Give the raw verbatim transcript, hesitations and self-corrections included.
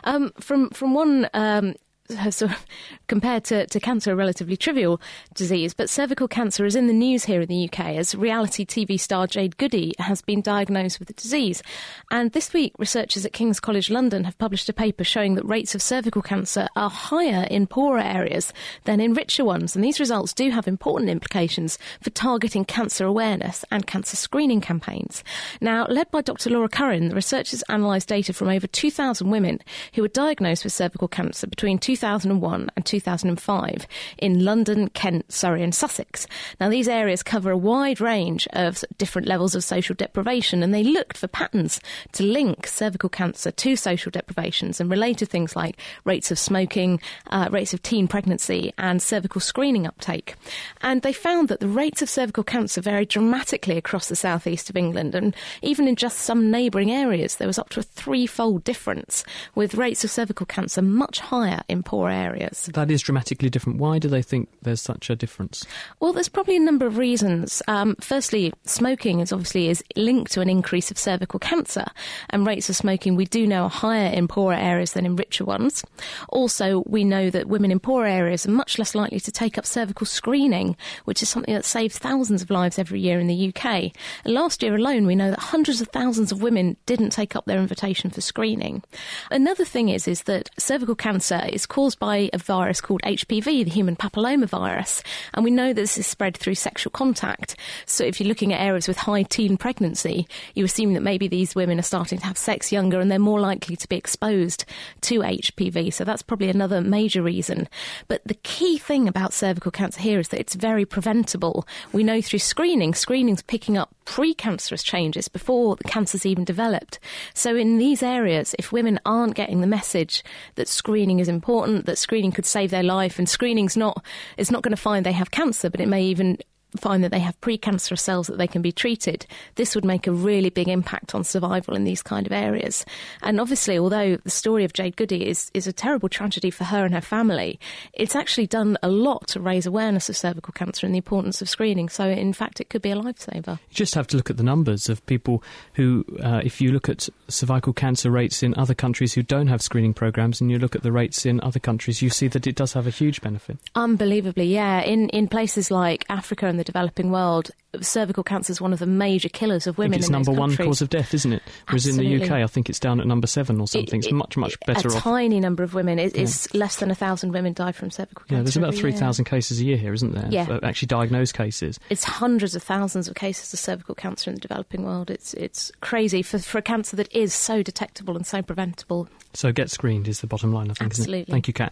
Um, from from one. Um, sort of compared to, to cancer, a relatively trivial disease, but cervical cancer is in the news here in the U K as reality T V star Jade Goody has been diagnosed with the disease. And this week, researchers at King's College London have published a paper showing that rates of cervical cancer are higher in poorer areas than in richer ones. And these results do have important implications for targeting cancer awareness and cancer screening campaigns. Now, led by Doctor Laura Curran, the researchers analysed data from over two thousand women who were diagnosed with cervical cancer between two thousand one and two thousand five in London, Kent, Surrey and Sussex. Now, these areas cover a wide range of different levels of social deprivation, and they looked for patterns to link cervical cancer to social deprivations and related things like rates of smoking, uh, rates of teen pregnancy and cervical screening uptake. And they found that the rates of cervical cancer varied dramatically across the southeast of England, and even in just some neighbouring areas there was up to a threefold difference, with rates of cervical cancer much higher in poor areas. That is dramatically different. Why do they think there's such a difference? Well, there's probably a number of reasons. Um, firstly, smoking is obviously is linked to an increase of cervical cancer, and rates of smoking we do know are higher in poorer areas than in richer ones. Also, we know that women in poorer areas are much less likely to take up cervical screening, which is something that saves thousands of lives every year in the U K. And last year alone, we know that hundreds of thousands of women didn't take up their invitation for screening. Another thing is, is that cervical cancer is caused by a virus called H P V, the human papillomavirus, and we know that this is spread through sexual contact. So if you're looking at areas with high teen pregnancy, you assume that maybe these women are starting to have sex younger and they're more likely to be exposed to H P V. So that's probably another major reason. But the key thing about cervical cancer here is that it's very preventable. We know through screening, screening's picking up precancerous changes before the cancer's even developed. So in these areas, if women aren't getting the message that screening is important, that screening could save their life, and screening's not, it's not going to find they have cancer, but it may even find that they have precancerous cells that they can be treated, this would make a really big impact on survival in these kind of areas. And obviously, although the story of Jade Goody is, is a terrible tragedy for her and her family, it's actually done a lot to raise awareness of cervical cancer and the importance of screening. So, in fact, it could be a lifesaver. You just have to look at the numbers of people who, uh, if you look at cervical cancer rates in other countries who don't have screening programmes and you look at the rates in other countries, you see that it does have a huge benefit. Unbelievably, yeah. In, in places like Africa and the developing world, cervical cancer is one of the major killers of women in those countries. It's number one cause of death, isn't it? Whereas Absolutely. in the U K, I think it's down at number seven or something. It, it, it's much, much better a off. A tiny number of women. It, yeah. It's less than a thousand women die from cervical cancer. Yeah, there's about three thousand cases a year here, isn't there? Yeah. For actually diagnosed cases. It's hundreds of thousands of cases of cervical cancer in the developing world. It's it's crazy for, for a cancer that is so detectable and so preventable. So get screened is the bottom line, I think, Absolutely. Isn't it? Thank you, Kat.